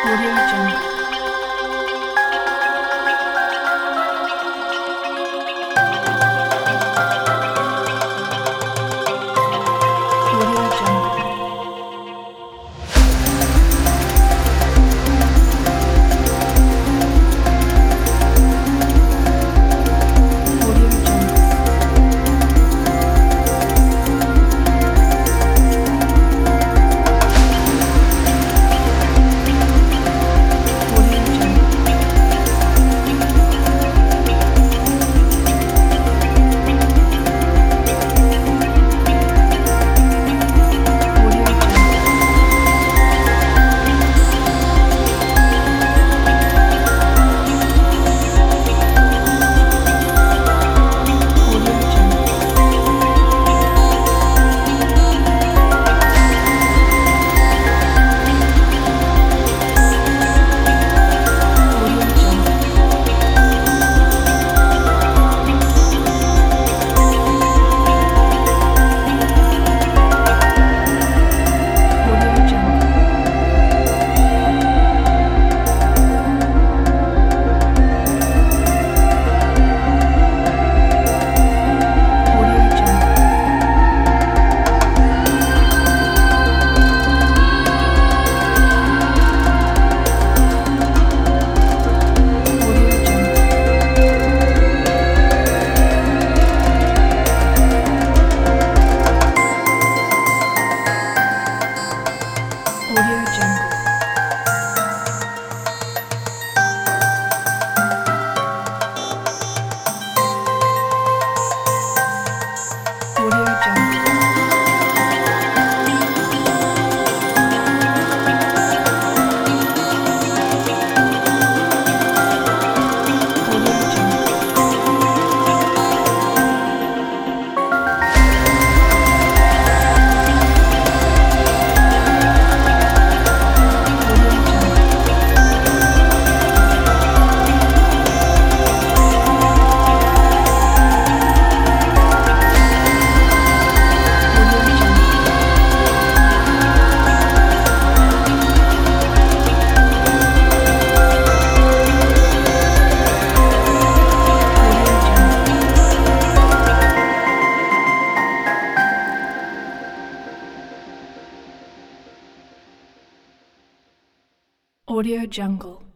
Audio Jungle. Audio Jungle. Audio Jungle. Audio Jungle. Audio Jungle. Audio Jungle. Audio Jungle. Audio Jungle. Audio Jungle. Audio Jungle. Audio Jungle. Audio Jungle. Audio Jungle. Audio Jungle. Audio Jungle. Audio Jungle. Audio Jungle.